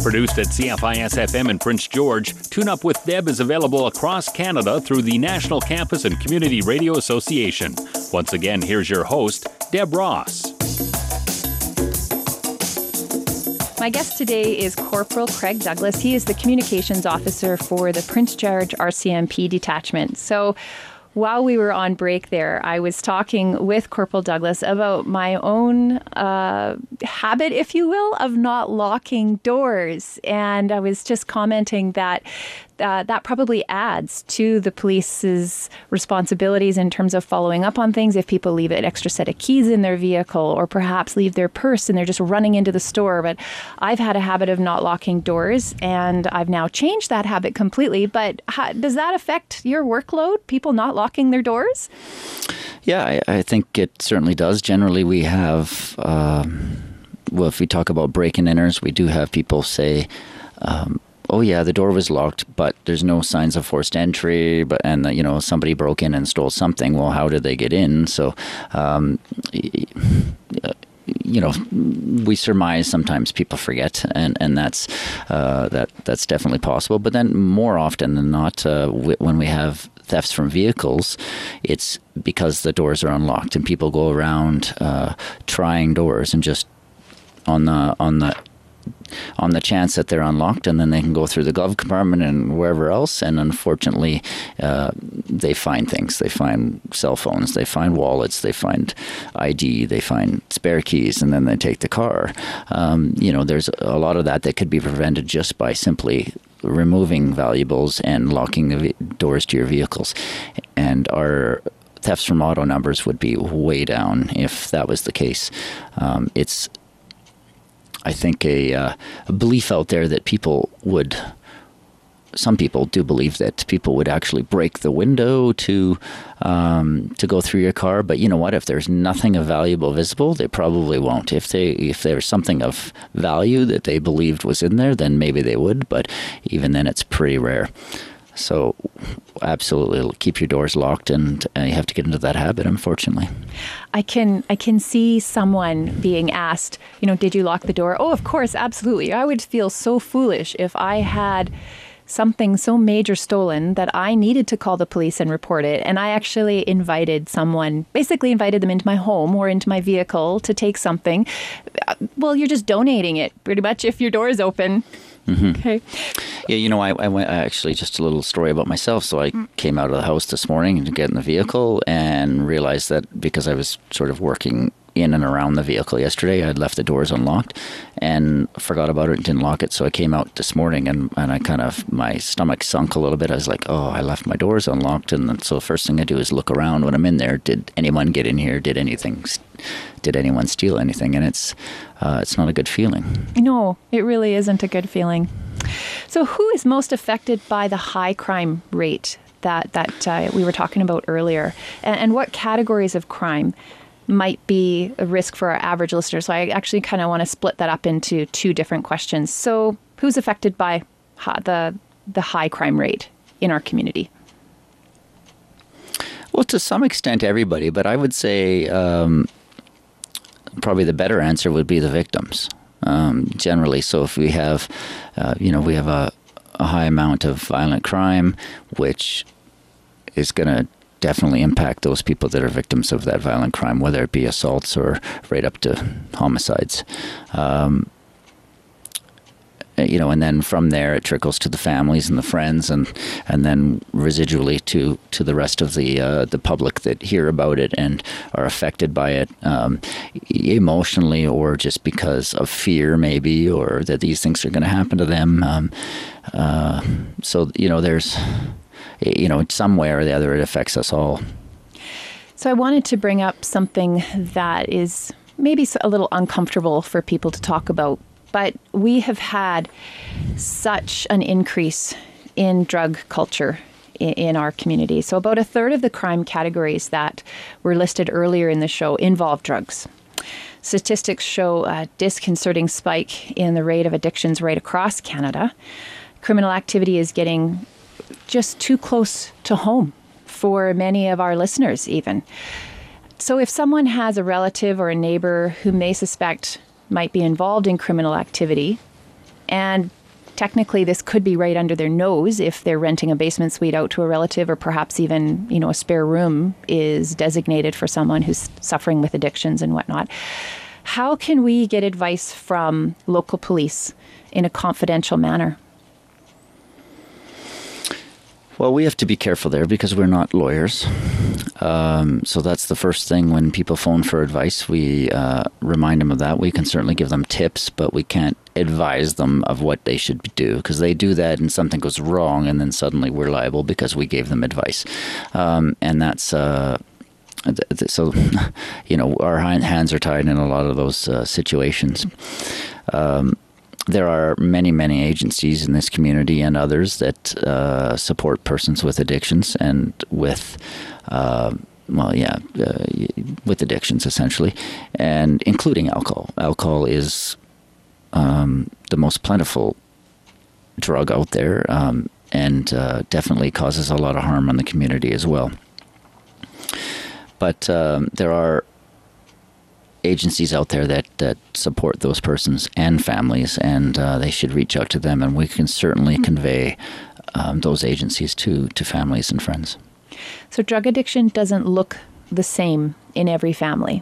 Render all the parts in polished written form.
Produced at CFIS FM in Prince George, Tune Up with Deb is available across Canada through the National Campus and Community Radio Association. Once again, here's your host, Deb Ross. My guest today is Corporal Craig Douglas. He is the communications officer for the Prince George RCMP detachment. So while we were on break there, I was talking with Corporal Douglas about my own habit, if you will, of not locking doors. And I was just commenting that that probably adds to the police's responsibilities in terms of following up on things. If people leave an extra set of keys in their vehicle or perhaps leave their purse and they're just running into the store. But I've had a habit of not locking doors, and I've now changed that habit completely. But does that affect your workload, people not locking their doors? Yeah, I think it certainly does. Generally, we have, well, if we talk about break-in-inners, we do have people say, oh yeah, the door was locked, but there's no signs of forced entry. And somebody broke in and stole something. Well, how did they get in? So, we surmise sometimes people forget, and that's definitely possible. But then more often than not, when we have thefts from vehicles, it's because the doors are unlocked, and people go around trying doors and just on the chance that they're unlocked, and then they can go through the glove compartment and wherever else, and unfortunately they find things. They find cell phones, they find wallets, they find ID, they find spare keys, and then they take the car. There's a lot of that could be prevented just by simply removing valuables and locking the doors to your vehicles. And our thefts from auto numbers would be way down if that was the case. It's I think a belief out there that some people do believe that people would actually break the window to go through your car. But you know what? If there's nothing of valuable visible, they probably won't. If there's something of value that they believed was in there, then maybe they would. But even then, it's pretty rare. So absolutely keep your doors locked, and you have to get into that habit, unfortunately. I can see someone being asked, did you lock the door? Oh, of course, absolutely. I would feel so foolish if I had something so major stolen that I needed to call the police and report it. And I actually basically invited them into my home or into my vehicle to take something. Well, you're just donating it pretty much if your door is open. Mm-hmm. Okay. Yeah, I went actually just a little story about myself. So I came out of the house this morning to get in the vehicle and realized that because I was sort of working in and around the vehicle yesterday, I'd left the doors unlocked and forgot about it and didn't lock it. So I came out this morning and I my stomach sunk a little bit. I was like, oh, I left my doors unlocked. And then, so the first thing I do is look around when I'm in there. Did anyone get in here? Did anyone steal anything? And it's not a good feeling. No, it really isn't a good feeling. So who is most affected by the high crime rate that we were talking about earlier? And what categories of crime might be a risk for our average listener? So I actually kind of want to split that up into two different questions. So who's affected by the high crime rate in our community? Well, to some extent, everybody, but I would say probably the better answer would be the victims, generally. So if we have, we have a high amount of violent crime, which is going to definitely impact those people that are victims of that violent crime, whether it be assaults or right up to homicides. And then from there it trickles to the families and the friends, and then residually to the rest of the public that hear about it and are affected by it emotionally, or just because of fear maybe, or that these things are going to happen to them. So there's in some way or the other, it affects us all. So I wanted to bring up something that is maybe a little uncomfortable for people to talk about, but we have had such an increase in drug culture in our community. So about a third of the crime categories that were listed earlier in the show involve drugs. Statistics show a disconcerting spike in the rate of addictions right across Canada. Criminal activity is getting just too close to home for many of our listeners even. So if someone has a relative or a neighbor who may suspect might be involved in criminal activity, And technically, this could be right under their nose if they're renting a basement suite out to a relative, or perhaps even, a spare room is designated for someone who's suffering with addictions and whatnot. How can we get advice from local police in a confidential manner? Well, we have to be careful there because we're not lawyers. So that's the first thing when people phone for advice. We remind them of that. We can certainly give them tips, but we can't advise them of what they should do, because they do that and something goes wrong and then suddenly we're liable because we gave them advice. And that's... So, our hands are tied in a lot of those situations. There are many, many agencies in this community and others that support persons with addictions and with, with addictions essentially, and including alcohol. Alcohol is the most plentiful drug out there, and definitely causes a lot of harm on the community as well. But there are agencies out there that support those persons and families, and they should reach out to them, and we can certainly convey those agencies to families and friends. So drug addiction doesn't look the same in every family.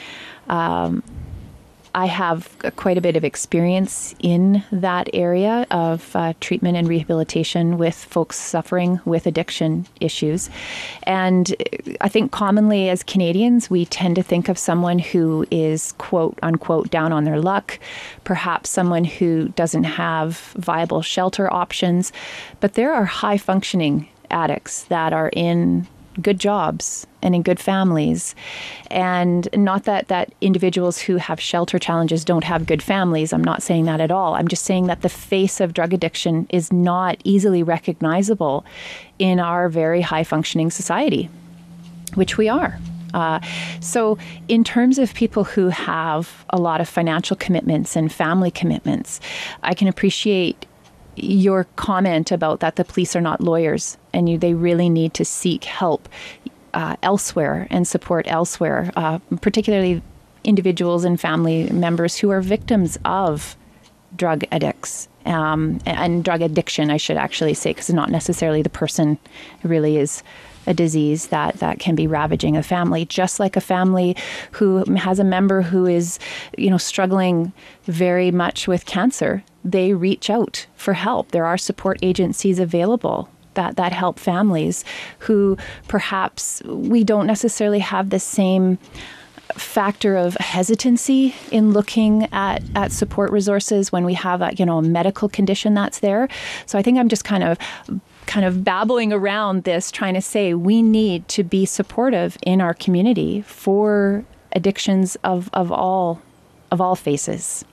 I have quite a bit of experience in that area of treatment and rehabilitation with folks suffering with addiction issues. And I think commonly as Canadians, we tend to think of someone who is, quote unquote, down on their luck, perhaps someone who doesn't have viable shelter options. But there are high functioning addicts that are in good jobs and in good families. And not that individuals who have shelter challenges don't have good families. I'm not saying that at all. I'm just saying that the face of drug addiction is not easily recognizable in our very high functioning society, which we are. So in terms of people who have a lot of financial commitments and family commitments, I can appreciate your comment about that the police are not lawyers and they really need to seek help elsewhere and support elsewhere, particularly individuals and family members who are victims of drug addicts and drug addiction, I should actually say, because it's not necessarily the person. It really is a disease that can be ravaging a family, just like a family who has a member who is, struggling very much with cancer. They reach out for help. There are support agencies available that help families who perhaps we don't necessarily have the same factor of hesitancy in looking at support resources when we have a medical condition that's there. So I think I'm just kind of babbling around this, trying to say we need to be supportive in our community for addictions of all faces.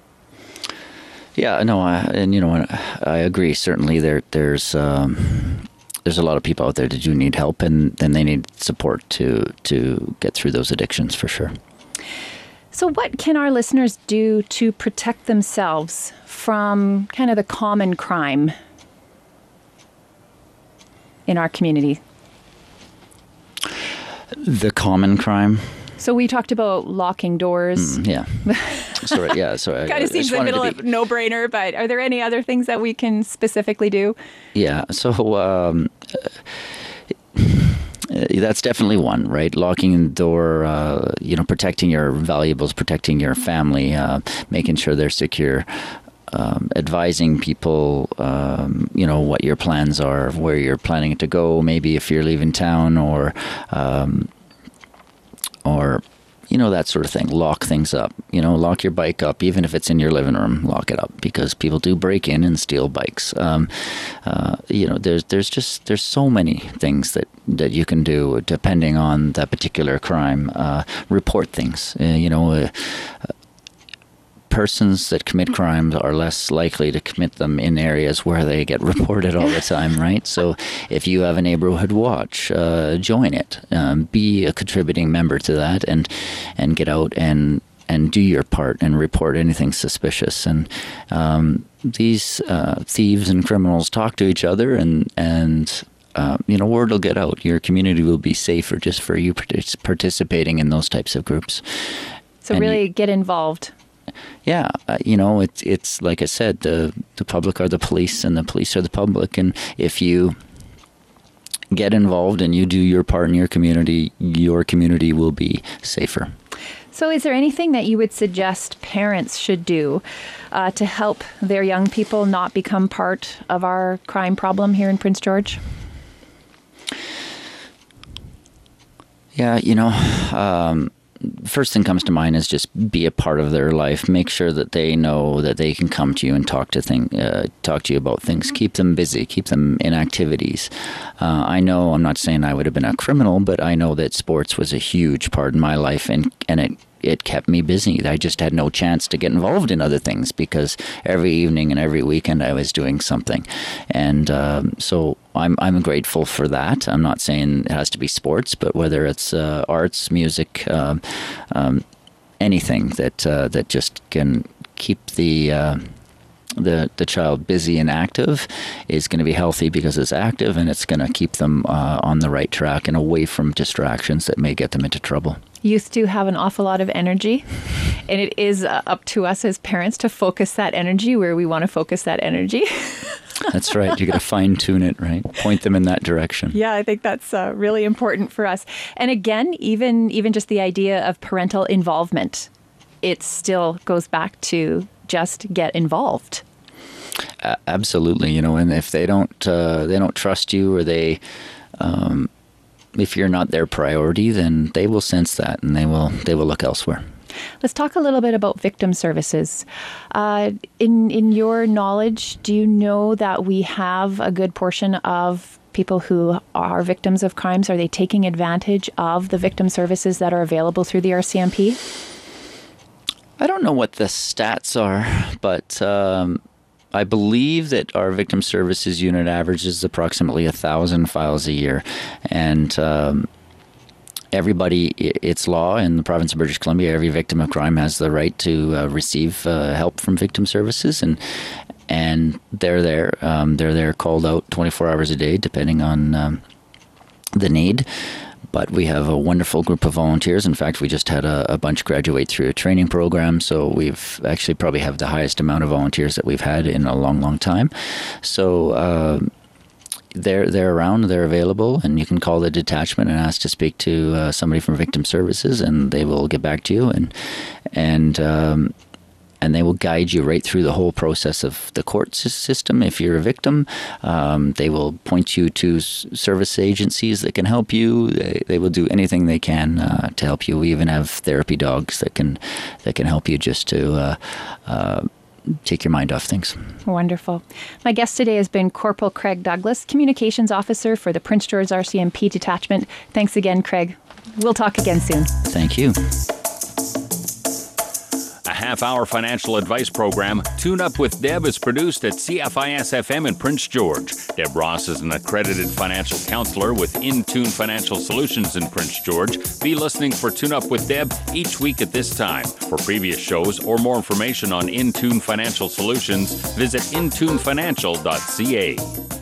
Yeah, no, I agree. Certainly, there's a lot of people out there that do need help, and then they need support to get through those addictions for sure. So what can our listeners do to protect themselves from kind of the common crime in our community? The common crime? So we talked about locking doors. Yeah. Sorry. Kind of seems a bit of a no-brainer, but are there any other things that we can specifically do? Yeah. So that's definitely one, right? Locking the door, protecting your valuables, protecting your family, making sure they're secure. Advising people, what your plans are, where you're planning to go, maybe if you're leaving town or that sort of thing. Lock things up, lock your bike up, even if it's in your living room, lock it up, because people do break in and steal bikes. There's so many things that you can do depending on that particular crime. Report things, persons that commit crimes are less likely to commit them in areas where they get reported all the time, right? So if you have a neighborhood watch, join it. Be a contributing member to that and get out and do your part and report anything suspicious. And these thieves and criminals talk to each other and word will get out. Your community will be safer just for you participating in those types of groups. So and really get involved. yeah, it's like I said, the public are the police and the police are the public. And if you get involved and you do your part in your community will be safer. So is there anything that you would suggest parents should do to help their young people not become part of our crime problem here in Prince George? Yeah, first thing comes to mind is just be a part of their life. Make sure that they know that they can come to you and talk to you about things. Keep them busy. Keep them in activities. I know, I'm not saying I would have been a criminal, but I know that sports was a huge part of my life, and it kept me busy. I just had no chance to get involved in other things because every evening and every weekend I was doing something. And so I'm grateful for that. I'm not saying it has to be sports, but whether it's arts, music, anything that just can keep the child busy and active is going to be healthy because it's active, and it's going to keep them on the right track and away from distractions that may get them into trouble. Youth do have an awful lot of energy, and it is up to us as parents to focus that energy where we want to focus that energy. That's right. You got to fine tune it, right? Point them in that direction. Yeah, I think that's really important for us. And again, even just the idea of parental involvement, it still goes back to just get involved. Absolutely, and if they don't trust you, or if you're not their priority, then they will sense that and they will look elsewhere. Let's talk a little bit about victim services. In your knowledge, do you know that we have a good portion of people who are victims of crimes? Are they taking advantage of the victim services that are available through the RCMP? I don't know what the stats are, but I believe that our victim services unit averages approximately 1,000 files a year. And everybody, it's law in the province of British Columbia, every victim of crime has the right to receive help from victim services. And they're there. They're there called out 24 hours a day, depending on the need. But we have a wonderful group of volunteers. In fact, we just had a bunch graduate through a training program. So we've actually probably have the highest amount of volunteers that we've had in a long, long time. So they're around, they're available, and you can call the detachment and ask to speak to somebody from Victim Services, and they will get back to you and they will guide you right through the whole process of the court system. If you're a victim, they will point you to service agencies that can help you. They will do anything they can to help you. We even have therapy dogs that can help you just to take your mind off things. Wonderful. My guest today has been Corporal Craig Douglas, Communications Officer for the Prince George RCMP Detachment. Thanks again, Craig. We'll talk again soon. Thank you. A half-hour financial advice program, Tune Up with Deb, is produced at CFIS-FM in Prince George. Deb Ross is an accredited financial counselor with Intune Financial Solutions in Prince George. Be listening for Tune Up with Deb each week at this time. For previous shows or more information on Intune Financial Solutions, visit intunefinancial.ca.